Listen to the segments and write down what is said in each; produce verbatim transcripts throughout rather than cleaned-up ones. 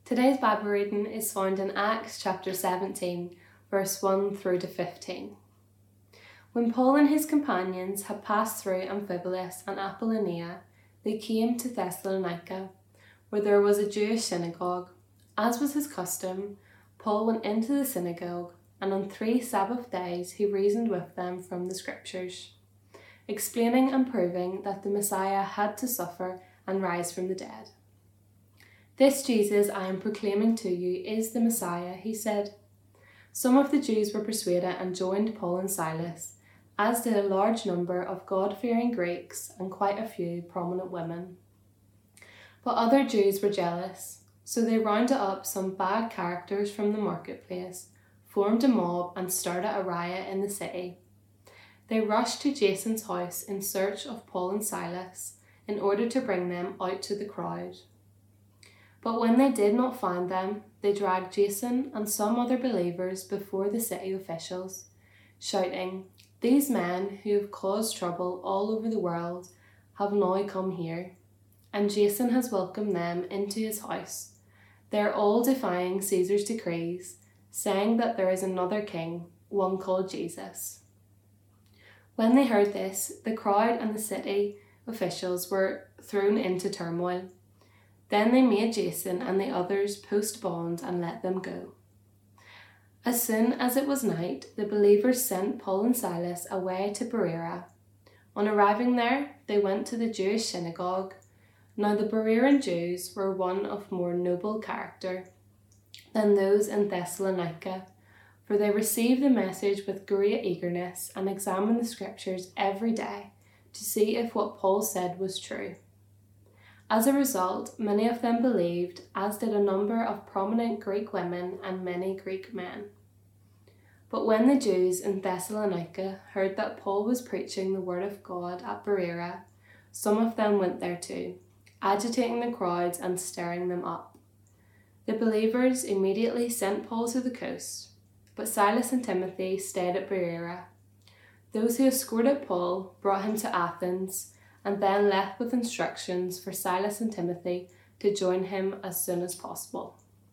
Today's Bible reading is found in Acts chapter seventeen, verse one through to fifteen. When Paul and his companions had passed through Amphipolis and Apollonia, they came to Thessalonica, where there was a Jewish synagogue. As was his custom, Paul went into the synagogue, and on three Sabbath days he reasoned with them from the Scriptures, explaining and proving that the Messiah had to suffer and rise from the dead. "This Jesus I am proclaiming to you is the Messiah," he said. Some of the Jews were persuaded and joined Paul and Silas, as did a large number of God-fearing Greeks and quite a few prominent women. But other Jews were jealous, so they rounded up some bad characters from the marketplace, formed a mob and started a riot in the city. They rushed to Jason's house in search of Paul and Silas in order to bring them out to the crowd. But when they did not find them, they dragged Jason and some other believers before the city officials, shouting, "These men who have caused trouble all over the world have now come here, and Jason has welcomed them into his house. They are all defying Caesar's decrees, saying that there is another king, one called Jesus." When they heard this, the crowd and the city officials were thrown into turmoil. Then they made Jason and the others post bond and let them go. As soon as it was night, the believers sent Paul and Silas away to Berea. On arriving there, they went to the Jewish synagogue. Now the Berean Jews were one of more noble character than those in Thessalonica, for they received the message with great eagerness and examined the Scriptures every day to see if what Paul said was true. As a result, many of them believed, as did a number of prominent Greek women and many Greek men. But when the Jews in Thessalonica heard that Paul was preaching the word of God at Berea, some of them went there too, agitating the crowds and stirring them up. The believers immediately sent Paul to the coast, but Silas and Timothy stayed at Berea. Those who escorted Paul brought him to Athens, and then left with instructions for Silas and Timothy to join him as soon as possible.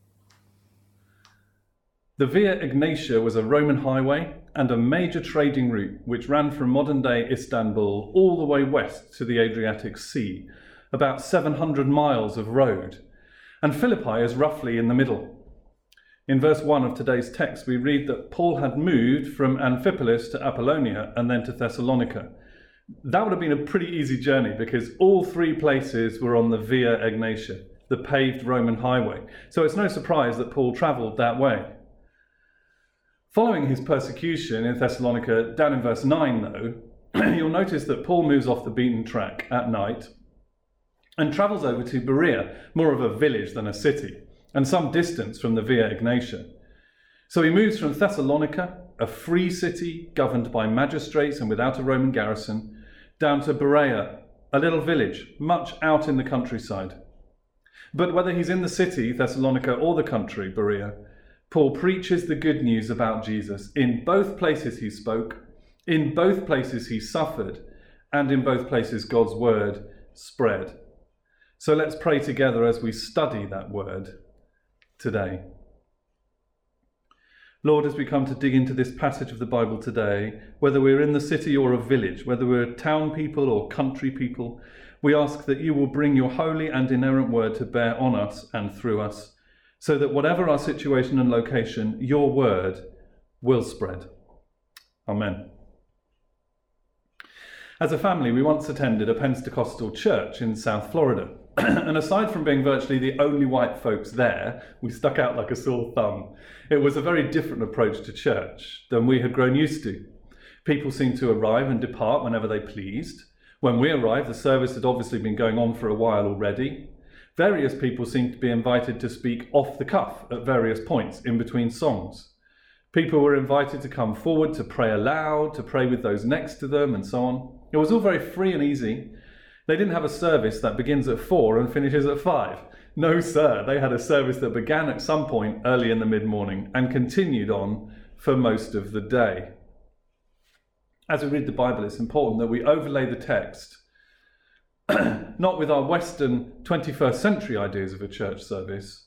The Via Egnatia was a Roman highway and a major trading route which ran from modern-day Istanbul all the way west to the Adriatic Sea, about seven hundred miles of road, and Philippi is roughly in the middle. In verse one of today's text, we read that Paul had moved from Amphipolis to Apollonia and then to Thessalonica. That would have been a pretty easy journey because all three places were on the Via Egnatia, the paved Roman highway. So it's no surprise that Paul travelled that way. Following his persecution in Thessalonica, down in verse nine though, you'll notice that Paul moves off the beaten track at night and travels over to Berea, more of a village than a city, and some distance from the Via Egnatia. So he moves from Thessalonica, a free city governed by magistrates and without a Roman garrison, down to Berea, a little village, much out in the countryside. But whether he's in the city, Thessalonica, or the country, Berea, Paul preaches the good news about Jesus. In both places he spoke, in both places he suffered, and in both places God's word spread. So let's pray together as we study that word today. Lord, as we come to dig into this passage of the Bible today, whether we're in the city or a village, whether we're town people or country people, we ask that you will bring your holy and inerrant word to bear on us and through us, so that whatever our situation and location, your word will spread. Amen. As a family, we once attended a Pentecostal church in South Florida. And aside from being virtually the only white folks there, we stuck out like a sore thumb. It was a very different approach to church than we had grown used to. People seemed to arrive and depart whenever they pleased. When we arrived, the service had obviously been going on for a while already. Various people seemed to be invited to speak off the cuff at various points in between songs. People were invited to come forward to pray aloud, to pray with those next to them, and so on. It was all very free and easy. They didn't have a service that begins at four and finishes at five. No, sir. They had a service that began at some point early in the mid-morning and continued on for most of the day. As we read the Bible, it's important that we overlay the text not with our Western twenty-first century ideas of a church service,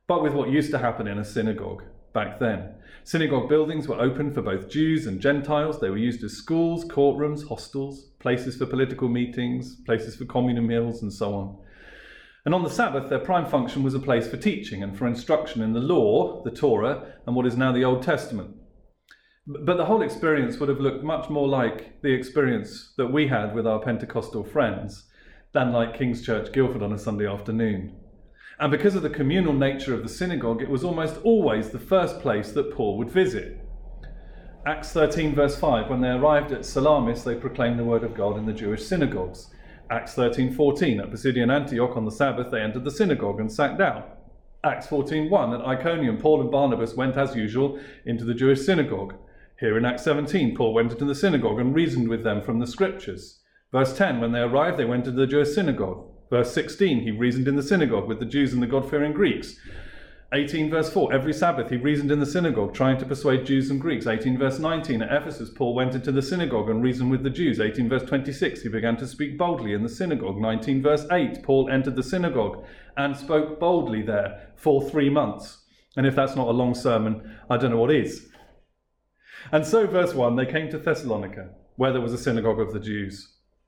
but with what used to happen in a synagogue back then. Synagogue buildings were open for both Jews and Gentiles. They were used as schools, courtrooms, hostels, places for political meetings, places for communal meals, and so on. And on the Sabbath, their prime function was a place for teaching and for instruction in the law, the Torah, and what is now the Old Testament. But the whole experience would have looked much more like the experience that we had with our Pentecostal friends than like King's Church, Guildford on a Sunday afternoon. And because of the communal nature of the synagogue, it was almost always the first place that Paul would visit. Acts thirteen verse five, when they arrived at Salamis, they proclaimed the word of God in the Jewish synagogues. Acts thirteen fourteen, at Pisidian Antioch on the Sabbath, they entered the synagogue and sat down. Acts fourteen one, at Iconium, Paul and Barnabas went as usual into the Jewish synagogue. Here in Acts seventeen, Paul went into the synagogue and reasoned with them from the scriptures. Verse ten, when they arrived, they went into the Jewish synagogue. Verse sixteen, he reasoned in the synagogue with the Jews and the God-fearing Greeks. eighteen verse four, every Sabbath he reasoned in the synagogue, trying to persuade Jews and Greeks. eighteen verse nineteen, at Ephesus, Paul went into the synagogue and reasoned with the Jews. eighteen verse twenty-six, he began to speak boldly in the synagogue. nineteen verse eight, Paul entered the synagogue and spoke boldly there for three months. And if that's not a long sermon, I don't know what is. And so, verse one, they came to Thessalonica, where there was a synagogue of the Jews.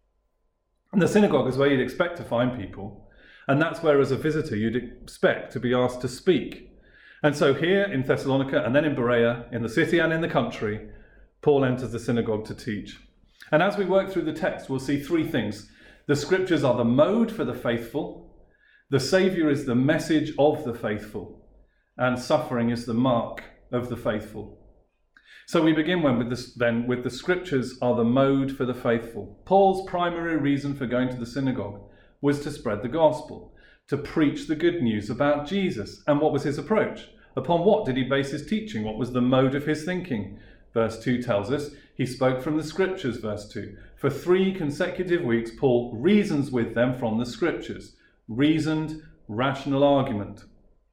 And the synagogue is where you'd expect to find people, and that's where, as a visitor, you'd expect to be asked to speak. And so here in Thessalonica, and then in Berea, in the city and in the country, Paul enters the synagogue to teach. And as we work through the text, we'll see three things. The scriptures are the mode for the faithful, the Saviour is the message of the faithful, and suffering is the mark of the faithful. So we begin when with this, then with the scriptures are the mode for the faithful. Paul's primary reason for going to the synagogue was to spread the gospel, to preach the good news about Jesus. And what was his approach? Upon what did he base his teaching? What was the mode of his thinking? Verse two tells us he spoke from the scriptures, verse two. For three consecutive weeks, Paul reasons with them from the scriptures. Reasoned, rational argument.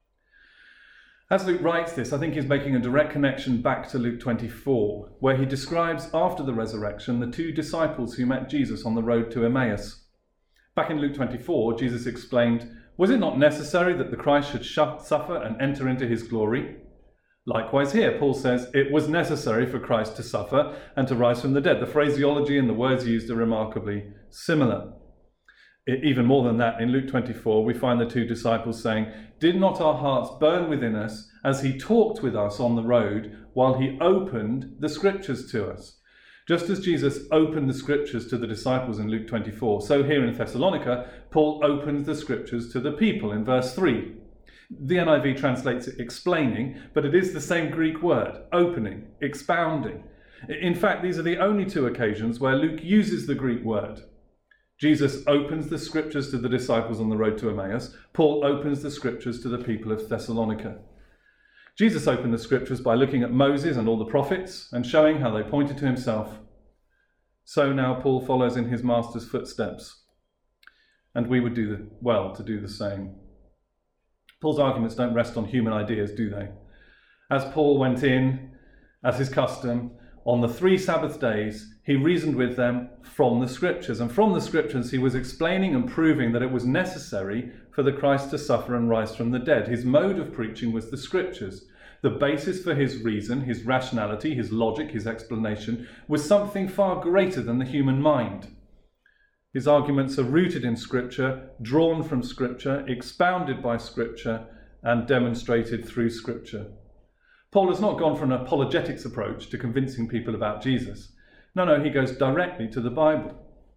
As Luke writes this, I think he's making a direct connection back to Luke twenty-four, where he describes after the resurrection the two disciples who met Jesus on the road to Emmaus. Back in Luke twenty-four, Jesus explained, was it not necessary that the Christ should suffer and enter into his glory? Likewise here, Paul says it was necessary for Christ to suffer and to rise from the dead. The phraseology and the words used are remarkably similar. Even more than that, in Luke twenty-four, we find the two disciples saying, did not our hearts burn within us as he talked with us on the road while he opened the scriptures to us? Just as Jesus opened the scriptures to the disciples in Luke twenty-four, so here in Thessalonica, Paul opens the scriptures to the people in verse three. The N I V translates it explaining, but it is the same Greek word, opening, expounding. In fact, these are the only two occasions where Luke uses the Greek word. Jesus opens the scriptures to the disciples on the road to Emmaus. Paul opens the scriptures to the people of Thessalonica. Jesus opened the scriptures by looking at Moses and all the prophets and showing how they pointed to himself. So now Paul follows in his master's footsteps, and we would do the, well to do the same. Paul's arguments don't rest on human ideas, do they? As Paul went in, as his custom, on the three Sabbath days, he reasoned with them from the scriptures. And from the scriptures, he was explaining and proving that it was necessary for the Christ to suffer and rise from the dead. His mode of preaching was the scriptures. The basis for his reason, his rationality, his logic, his explanation, was something far greater than the human mind. His arguments are rooted in scripture, drawn from scripture, expounded by scripture, and demonstrated through scripture. Paul has not gone from an apologetics approach to convincing people about Jesus. No, no, he goes directly to the Bible.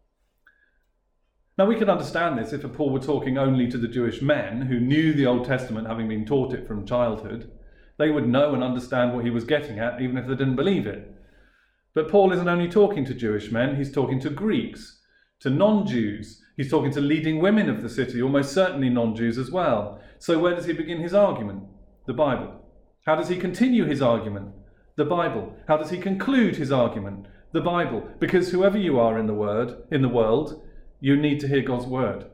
Now, we can understand this if Paul were talking only to the Jewish men who knew the Old Testament, having been taught it from childhood. They would know and understand what he was getting at, even if they didn't believe it. But Paul isn't only talking to Jewish men, he's talking to Greeks, to non-Jews. He's talking to leading women of the city, almost certainly non-Jews as well. So where does he begin his argument? The Bible. How does he continue his argument? The Bible. How does he conclude his argument? The Bible. Because whoever you are in the word, in the world, you need to hear God's word.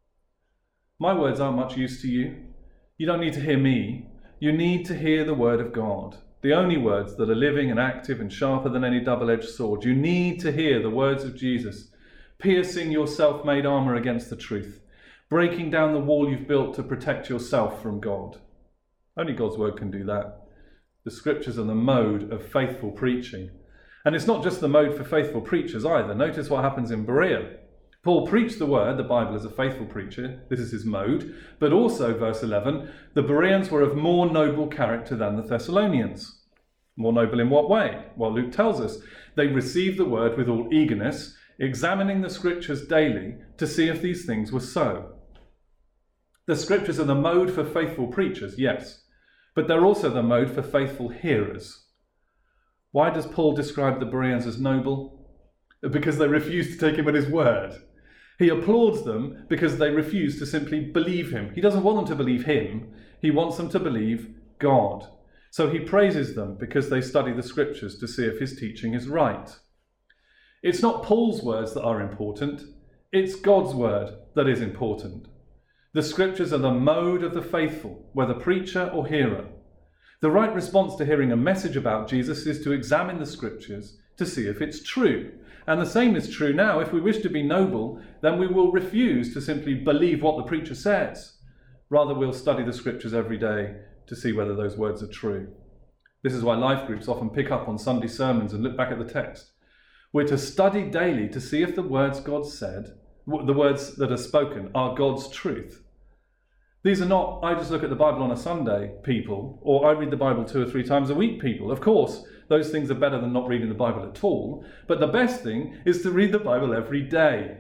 My words aren't much use to you. You don't need to hear me. You need to hear the word of God. The only words that are living and active and sharper than any double-edged sword. You need to hear the words of Jesus, piercing your self-made armour against the truth, breaking down the wall you've built to protect yourself from God. Only God's word can do that. The scriptures are the mode of faithful preaching. And it's not just the mode for faithful preachers either. Notice what happens in Berea. Paul preached the word, the Bible, as a faithful preacher. This is his mode. But also, verse eleven, the Bereans were of more noble character than the Thessalonians. More noble in what way? Well, Luke tells us. They received the word with all eagerness, examining the scriptures daily to see if these things were so. The scriptures are the mode for faithful preachers, yes. But they're also the mode for faithful hearers. Why does Paul describe the Bereans as noble? Because they refuse to take him at his word. He applauds them because they refuse to simply believe him. He doesn't want them to believe him. He wants them to believe God. So he praises them because they study the scriptures to see if his teaching is right. It's not Paul's words that are important. It's God's word that is important. The scriptures are the mode of the faithful, whether preacher or hearer. The right response to hearing a message about Jesus is to examine the scriptures to see if it's true. And the same is true now. If we wish to be noble, then we will refuse to simply believe what the preacher says. Rather, we'll study the scriptures every day to see whether those words are true. This is why life groups often pick up on Sunday sermons and look back at the text. We're to study daily to see if the words God said, the words that are spoken, are God's truth. These are not, I just look at the Bible on a Sunday people, or I read the Bible two or three times a week people. Of course, those things are better than not reading the Bible at all. But the best thing is to read the Bible every day.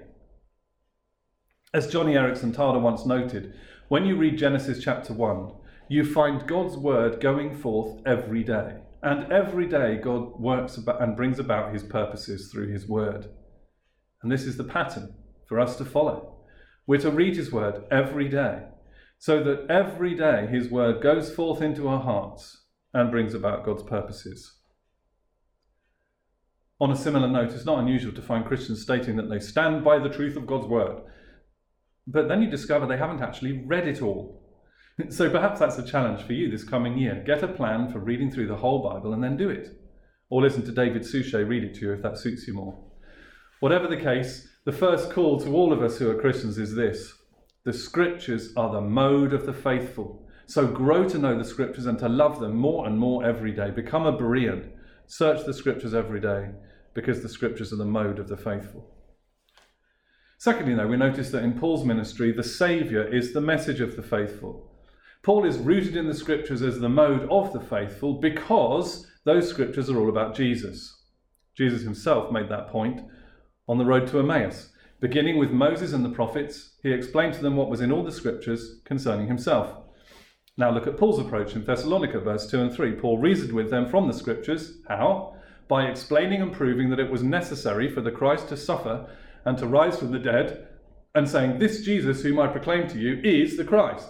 As Johnny Erickson Tada once noted, when you read Genesis chapter one, you find God's word going forth every day. And every day God works about and brings about his purposes through his word. And this is the pattern for us to follow. We're to read his word every day, so that every day his word goes forth into our hearts and brings about God's purposes. On a similar note, it's not unusual to find Christians stating that they stand by the truth of God's word. But then you discover they haven't actually read it all. So perhaps that's a challenge for you this coming year. Get a plan for reading through the whole Bible and then do it. Or listen to David Suchet read it to you if that suits you more. Whatever the case, the first call to all of us who are Christians is this. The scriptures are the mode of the faithful. So grow to know the scriptures and to love them more and more every day. Become a Berean. Search the scriptures every day because the scriptures are the mode of the faithful. Secondly, though, we notice that in Paul's ministry, the Saviour is the message of the faithful. Paul is rooted in the scriptures as the mode of the faithful because those scriptures are all about Jesus. Jesus himself made that point on the road to Emmaus. Beginning with Moses and the prophets, he explained to them what was in all the scriptures concerning himself. Now look at Paul's approach in Thessalonica, verse two and three. Paul reasoned with them from the scriptures. How? By explaining and proving that it was necessary for the Christ to suffer and to rise from the dead, and saying, this Jesus whom I proclaim to you is the Christ.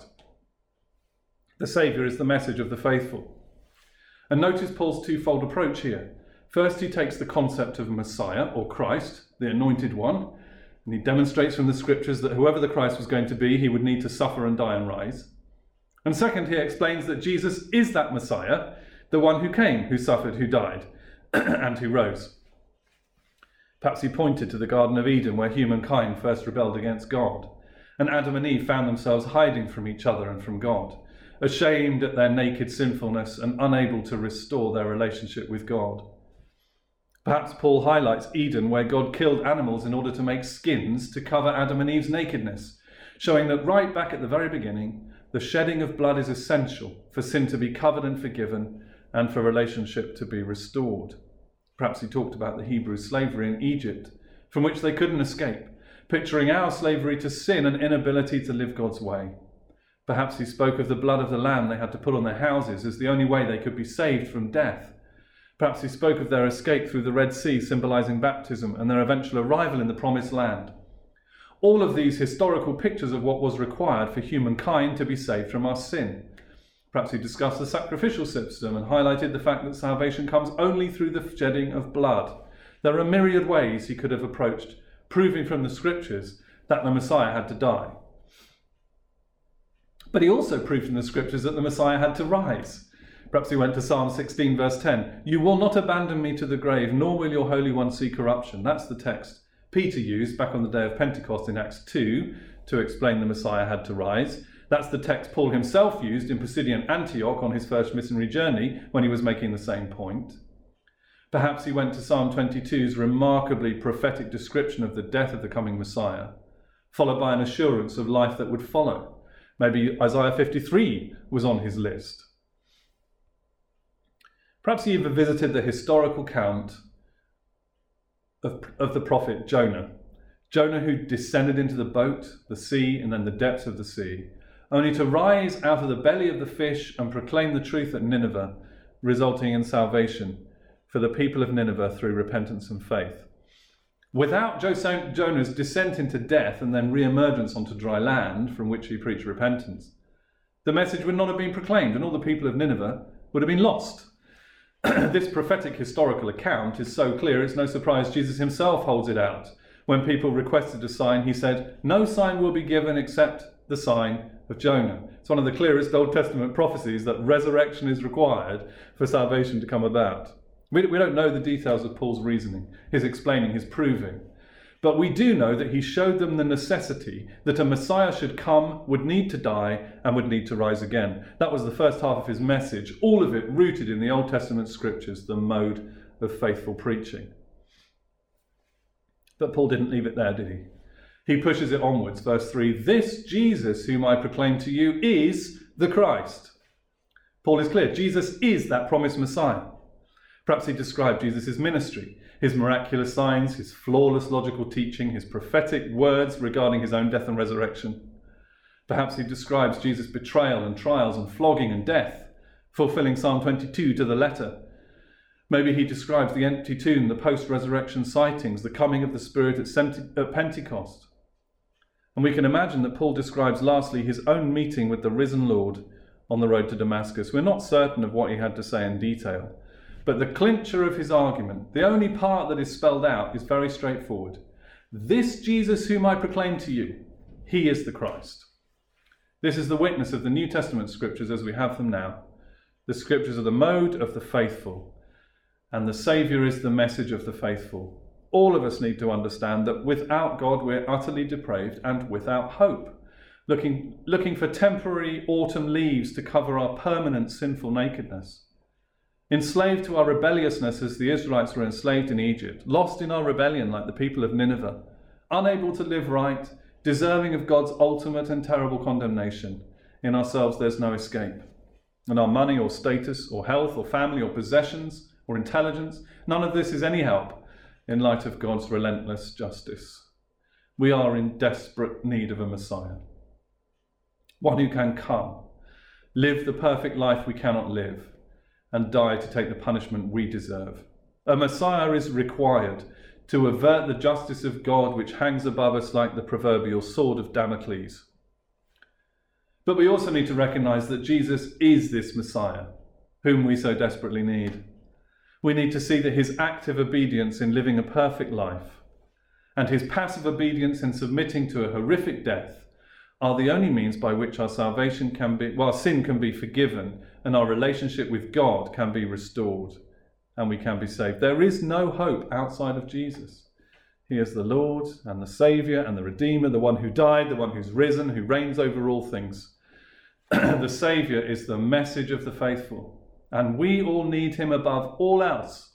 The Saviour is the message of the faithful. And notice Paul's twofold approach here. First, he takes the concept of Messiah, or Christ, the anointed one, and he demonstrates from the scriptures that whoever the Christ was going to be, he would need to suffer and die and rise. And second, he explains that Jesus is that Messiah, the one who came, who suffered, who died, and who rose. Perhaps he pointed to the Garden of Eden where humankind first rebelled against God, and Adam and Eve found themselves hiding from each other and from God, ashamed at their naked sinfulness and unable to restore their relationship with God. Perhaps Paul highlights Eden where God killed animals in order to make skins to cover Adam and Eve's nakedness, showing that right back at the very beginning, the shedding of blood is essential for sin to be covered and forgiven and for relationship to be restored. Perhaps he talked about the Hebrew slavery in Egypt, from which they couldn't escape, picturing our slavery to sin and inability to live God's way. Perhaps he spoke of the blood of the lamb they had to put on their houses as the only way they could be saved from death. Perhaps he spoke of their escape through the Red Sea, symbolizing baptism, and their eventual arrival in the Promised Land. All of these historical pictures of what was required for humankind to be saved from our sin. Perhaps he discussed the sacrificial system and highlighted the fact that salvation comes only through the shedding of blood. There are myriad ways he could have approached, proving from the scriptures that the Messiah had to die. But he also proved from the scriptures that the Messiah had to rise. Perhaps he went to Psalm sixteen, verse ten. You will not abandon me to the grave, nor will your Holy One see corruption. That's the text Peter used back on the day of Pentecost in Acts two to explain the Messiah had to rise. That's the text Paul himself used in Pisidian Antioch on his first missionary journey when he was making the same point. Perhaps he went to Psalm twenty-two's remarkably prophetic description of the death of the coming Messiah, followed by an assurance of life that would follow. Maybe Isaiah fifty-three was on his list. Perhaps he even visited the historical account of, of the prophet Jonah. Jonah, who descended into the boat, the sea, and then the depths of the sea, only to rise out of the belly of the fish and proclaim the truth at Nineveh, resulting in salvation for the people of Nineveh through repentance and faith. Without Jonah's descent into death and then re-emergence onto dry land from which he preached repentance, the message would not have been proclaimed and all the people of Nineveh would have been lost. This prophetic historical account is so clear it's no surprise Jesus himself holds it out. When people requested a sign, he said, "No sign will be given except the sign of Jonah." It's one of the clearest Old Testament prophecies that resurrection is required for salvation to come about. We, we don't know the details of Paul's reasoning, his explaining, his proving. But we do know that he showed them the necessity that a Messiah should come, would need to die, and would need to rise again. That was the first half of his message, all of it rooted in the Old Testament scriptures, the mode of faithful preaching. But Paul didn't leave it there, did he? He pushes it onwards. Verse three, "This Jesus whom I proclaim to you is the Christ." Paul is clear. Jesus is that promised Messiah. Perhaps he described Jesus' ministry, his miraculous signs, his flawless logical teaching, his prophetic words regarding his own death and resurrection. Perhaps he describes Jesus' betrayal and trials and flogging and death, fulfilling Psalm twenty-two to the letter. Maybe he describes the empty tomb, the post-resurrection sightings, the coming of the Spirit at Pentecost. And we can imagine that Paul describes lastly his own meeting with the risen Lord on the road to Damascus. We're not certain of what he had to say in detail, but the clincher of his argument, the only part that is spelled out, is very straightforward. This Jesus whom I proclaim to you, he is the Christ. This is the witness of the New Testament scriptures as we have them now. The scriptures are the mode of the faithful, and the Saviour is the message of the faithful. All of us need to understand that without God we're utterly depraved and without hope, looking, looking for temporary autumn leaves to cover our permanent sinful nakedness. Enslaved to our rebelliousness as the Israelites were enslaved in Egypt, lost in our rebellion like the people of Nineveh, unable to live right, deserving of God's ultimate and terrible condemnation. In ourselves there's no escape. And our money or status or health or family or possessions or intelligence, none of this is any help in light of God's relentless justice. We are in desperate need of a Messiah, one who can come, live the perfect life we cannot live, and die to take the punishment we deserve. A Messiah is required to avert the justice of God which hangs above us like the proverbial sword of Damocles. But we also need to recognize that Jesus is this Messiah, whom we so desperately need. We need to see that his active obedience in living a perfect life and his passive obedience in submitting to a horrific death are the only means by which our salvation can be, well, sin can be forgiven and our relationship with God can be restored and we can be saved. There is no hope outside of Jesus. He is the Lord and the Saviour and the Redeemer, the one who died, the one who's risen, who reigns over all things. The Saviour is the message of the faithful, and we all need him above all else.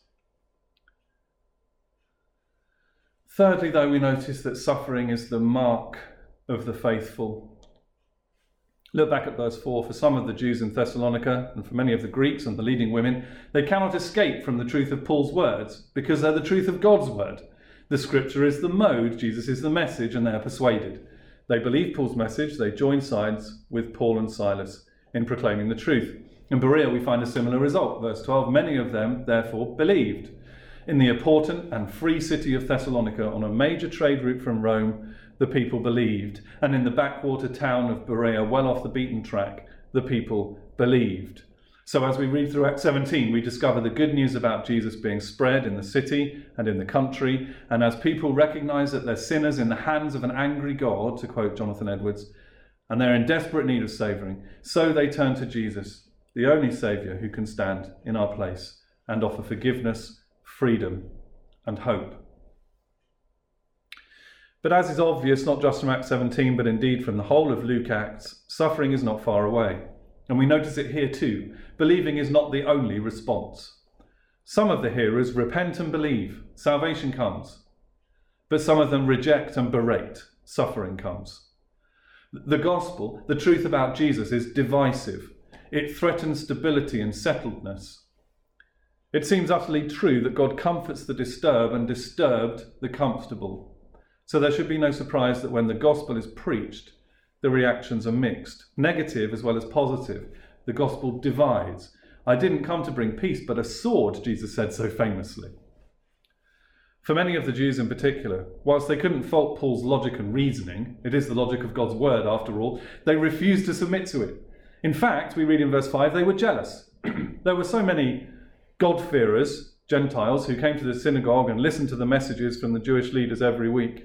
Thirdly, though, we notice that suffering is the mark of the faithful. Look back at verse four. For some of the Jews in Thessalonica, and for many of the Greeks and the leading women, they cannot escape from the truth of Paul's words, because they're the truth of God's word. The scripture is the mode, Jesus is the message, and they are persuaded. They believe Paul's message, they join sides with Paul and Silas in proclaiming the truth. In Berea we find a similar result. Verse twelve, many of them therefore believed. In the important and free city of Thessalonica, on a major trade route from Rome, the people believed. And in the backwater town of Berea, well off the beaten track, the people believed. So as we read through Acts seventeen, we discover the good news about Jesus being spread in the city and in the country. And as people recognise that they're sinners in the hands of an angry God, to quote Jonathan Edwards, and they're in desperate need of saving, so they turn to Jesus, the only Saviour who can stand in our place and offer forgiveness, freedom, and hope. But as is obvious, not just from Acts seventeen, but indeed from the whole of Luke Acts, suffering is not far away. And we notice it here too. Believing is not the only response. Some of the hearers repent and believe. Salvation comes. But some of them reject and berate. Suffering comes. The gospel, the truth about Jesus, is divisive. It threatens stability and settledness. It seems utterly true that God comforts the disturbed and disturbed the comfortable. So there should be no surprise that when the gospel is preached, the reactions are mixed, negative as well as positive. The gospel divides. I didn't come to bring peace, but a sword, Jesus said so famously. For many of the Jews in particular, whilst they couldn't fault Paul's logic and reasoning, it is the logic of God's word after all, they refused to submit to it. In fact, we read in verse five, they were jealous. There were so many God-fearers, Gentiles, who came to the synagogue and listened to the messages from the Jewish leaders every week.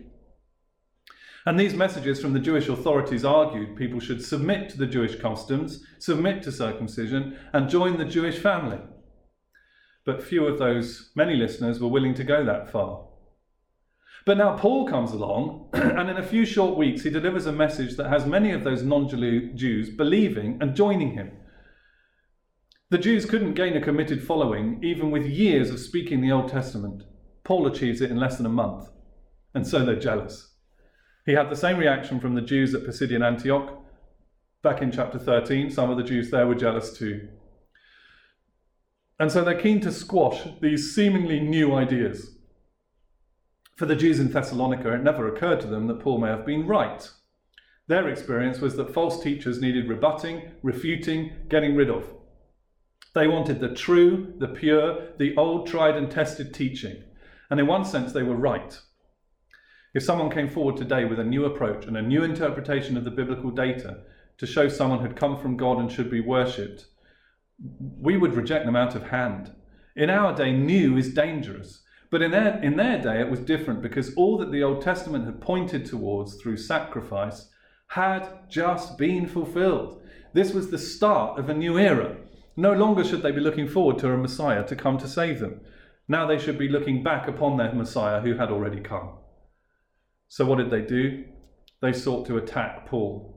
And these messages from the Jewish authorities argued people should submit to the Jewish customs, submit to circumcision, and join the Jewish family. But few of those many listeners were willing to go that far. But now Paul comes along, and in a few short weeks he delivers a message that has many of those non-Jews believing and joining him. The Jews couldn't gain a committed following even with years of speaking the Old Testament. Paul achieves it in less than a month, and so they're jealous. He had the same reaction from the Jews at Pisidian Antioch. Back in chapter thirteen, some of the Jews there were jealous too. And so they're keen to squash these seemingly new ideas. For the Jews in Thessalonica, it never occurred to them that Paul may have been right. Their experience was that false teachers needed rebutting, refuting, getting rid of. They wanted the true, the pure, the old, tried and tested teaching. And in one sense, they were right. If someone came forward today with a new approach and a new interpretation of the biblical data to show someone had come from God and should be worshipped, we would reject them out of hand. In our day, new is dangerous. But in their, in their day, it was different because all that the Old Testament had pointed towards through sacrifice had just been fulfilled. This was the start of a new era. No longer should they be looking forward to a Messiah to come to save them. Now they should be looking back upon their Messiah who had already come. So what did they do? They sought to attack Paul.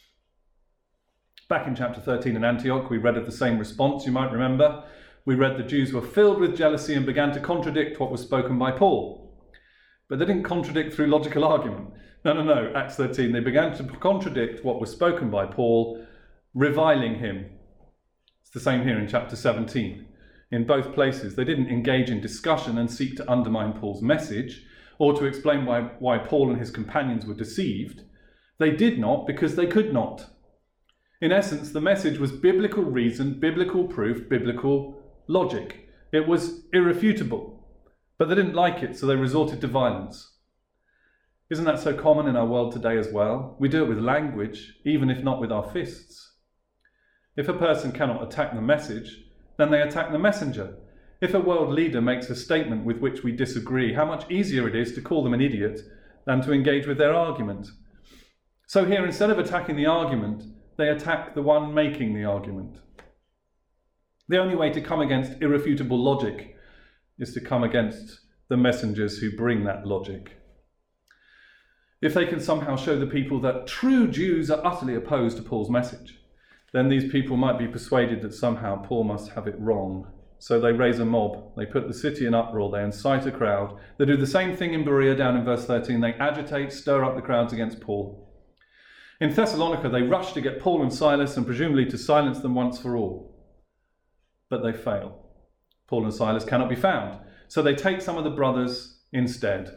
Back in chapter thirteen in Antioch, we read of the same response, you might remember. We read the Jews were filled with jealousy and began to contradict what was spoken by Paul. But they didn't contradict through logical argument. No, no, no, Acts thirteen, they began to contradict what was spoken by Paul, reviling him. It's the same here in chapter seventeen. In both places, they didn't engage in discussion and seek to undermine Paul's message, or to explain why, why Paul and his companions were deceived. They did not because they could not. In essence, the message was biblical reason, biblical proof, biblical logic. It was irrefutable. But they didn't like it, so they resorted to violence. Isn't that so common in our world today as well? We do it with language, even if not with our fists. If a person cannot attack the message, then they attack the messenger. If a world leader makes a statement with which we disagree, how much easier it is to call them an idiot than to engage with their argument. So here, instead of attacking the argument, they attack the one making the argument. The only way to come against irrefutable logic is to come against the messengers who bring that logic. If they can somehow show the people that true Jews are utterly opposed to Paul's message, then these people might be persuaded that somehow Paul must have it wrong. So they raise a mob, they put the city in uproar, they incite a crowd. They do the same thing in Berea down in verse thirteen. They agitate, stir up the crowds against Paul. In Thessalonica, they rush to get Paul and Silas and presumably to silence them once for all. But they fail. Paul and Silas cannot be found. So they take some of the brothers instead.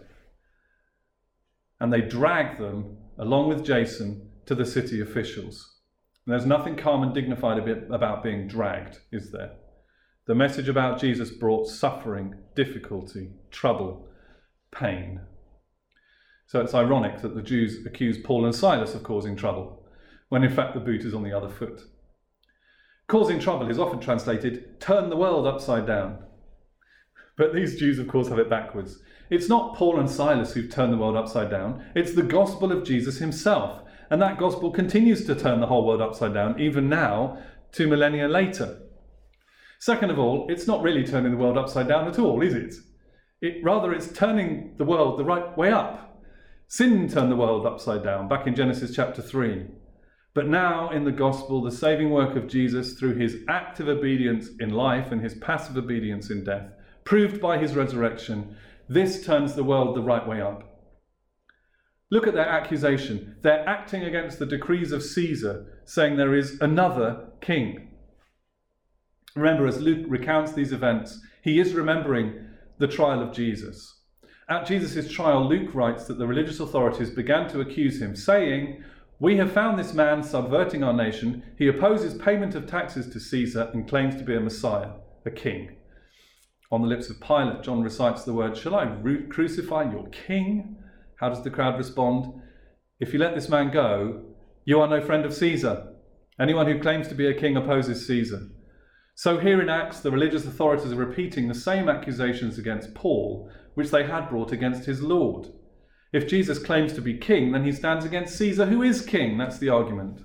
And they drag them, along with Jason, to the city officials. And there's nothing calm and dignified about being dragged, is there? The message about Jesus brought suffering, difficulty, trouble, pain. So it's ironic that the Jews accuse Paul and Silas of causing trouble, when in fact the boot is on the other foot. Causing trouble is often translated, turn the world upside down. But these Jews, of course, have it backwards. It's not Paul and Silas who've turned the world upside down. It's the gospel of Jesus himself. And that gospel continues to turn the whole world upside down, even now, two millennia later. Second of all, it's not really turning the world upside down at all, is it? It rather, it's turning the world the right way up. Sin turned the world upside down back in Genesis chapter three. But now in the gospel, the saving work of Jesus through his active obedience in life and his passive obedience in death, proved by his resurrection, this turns the world the right way up. Look at their accusation. They're acting against the decrees of Caesar, saying there is another king. Remember, as Luke recounts these events, he is remembering the trial of Jesus. At Jesus' trial, Luke writes that the religious authorities began to accuse him, saying, "We have found this man subverting our nation. He opposes payment of taxes to Caesar and claims to be a Messiah, a king." On the lips of Pilate, John recites the words, "Shall I crucify your king?" How does the crowd respond? "If you let this man go, you are no friend of Caesar. Anyone who claims to be a king opposes Caesar." So here in Acts, the religious authorities are repeating the same accusations against Paul, which they had brought against his Lord. If Jesus claims to be king, then he stands against Caesar, who is king. That's the argument.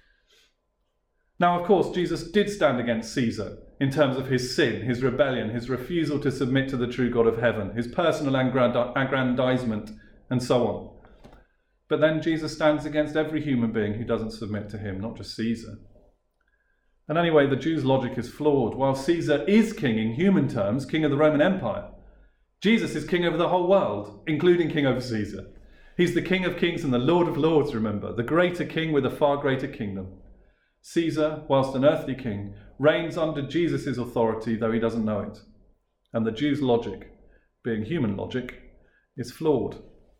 Now, of course, Jesus did stand against Caesar in terms of his sin, his rebellion, his refusal to submit to the true God of heaven, his personal aggrandizement, and so on. But then Jesus stands against every human being who doesn't submit to him, not just Caesar. And anyway, the Jews' logic is flawed. While Caesar is king in human terms, king of the Roman Empire, Jesus is king over the whole world, including king over Caesar. He's the King of Kings and the Lord of Lords, remember, the greater king with a far greater kingdom. Caesar, whilst an earthly king, reigns under Jesus' authority, though he doesn't know it. And the Jews' logic, being human logic, is flawed.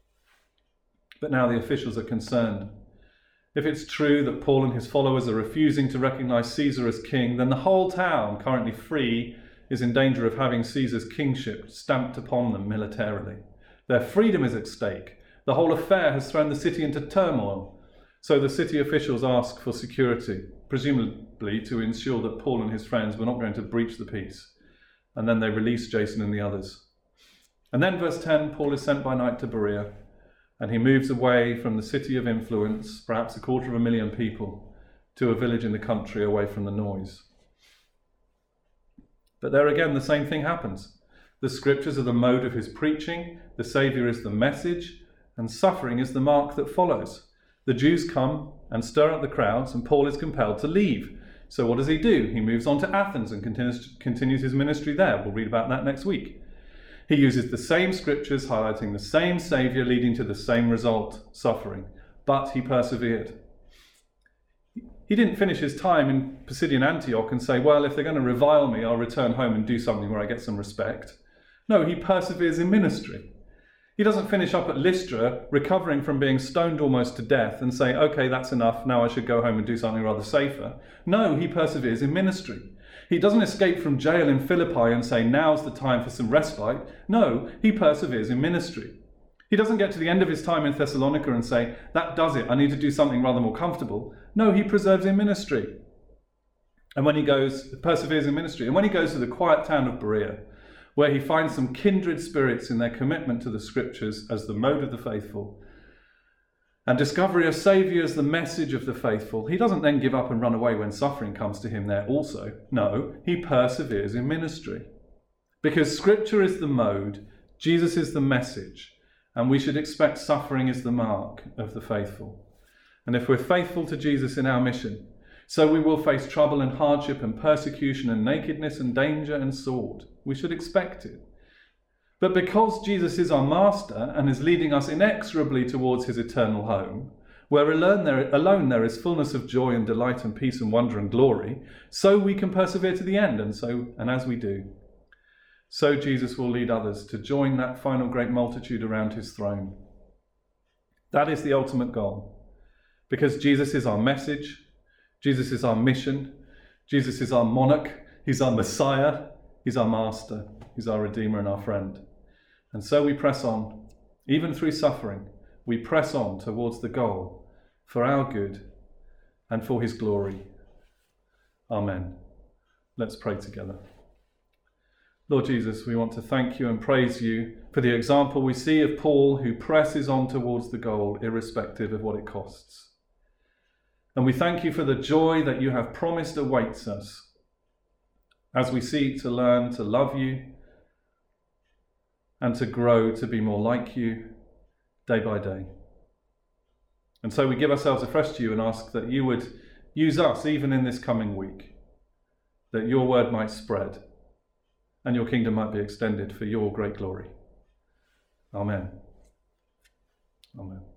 But now the officials are concerned. If it's true that Paul and his followers are refusing to recognize Caesar as king, then the whole town, currently free, is in danger of having Caesar's kingship stamped upon them militarily. Their freedom is at stake. The whole affair has thrown the city into turmoil. So the city officials ask for security, presumably to ensure that Paul and his friends were not going to breach the peace. And then they release Jason and the others. And then verse ten, Paul is sent by night to Berea, and he moves away from the city of influence, perhaps a quarter of a million people, to a village in the country away from the noise. But there again, the same thing happens. The scriptures are the mode of his preaching, the Saviour is the message, and suffering is the mark that follows. The Jews come and stir up the crowds, and Paul is compelled to leave. So what does he do? He moves on to Athens and continues, continues his ministry there. We'll read about that next week. He uses the same scriptures, highlighting the same Saviour, leading to the same result, suffering. But he persevered. He didn't finish his time in Pisidian Antioch and say, well, if they're going to revile me, I'll return home and do something where I get some respect. No, he perseveres in ministry. He doesn't finish up at Lystra, recovering from being stoned almost to death, and say, okay, that's enough, now I should go home and do something rather safer. No, he perseveres in ministry. He doesn't escape from jail in Philippi and say, now's the time for some respite. No, he perseveres in ministry. He doesn't get to the end of his time in Thessalonica and say, that does it, I need to do something rather more comfortable. No, he preserves in ministry. And when he goes, perseveres in ministry. And when he goes to the quiet town of Berea, where he finds some kindred spirits in their commitment to the scriptures as the mode of the faithful, and discovery of Saviour as the message of the faithful, he doesn't then give up and run away when suffering comes to him there also. No, he perseveres in ministry. Because scripture is the mode, Jesus is the message, and we should expect suffering is the mark of the faithful. And if we're faithful to Jesus in our mission, so we will face trouble and hardship and persecution and nakedness and danger and sword. We should expect it. But because Jesus is our master and is leading us inexorably towards his eternal home, where alone there, alone there is fullness of joy and delight and peace and wonder and glory, so we can persevere to the end, and so and as we do, so Jesus will lead others to join that final great multitude around his throne. That is the ultimate goal, because Jesus is our message, Jesus is our mission, Jesus is our monarch, he's our Messiah, he's our master, he's our Redeemer and our friend. And so we press on, even through suffering, we press on towards the goal for our good and for his glory. Amen. Let's pray together. Lord Jesus, we want to thank you and praise you for the example we see of Paul, who presses on towards the goal irrespective of what it costs. And we thank you for the joy that you have promised awaits us as we seek to learn to love you and to grow to be more like you day by day. And so we give ourselves afresh to you and ask that you would use us even in this coming week, that your word might spread and your kingdom might be extended for your great glory. Amen. Amen.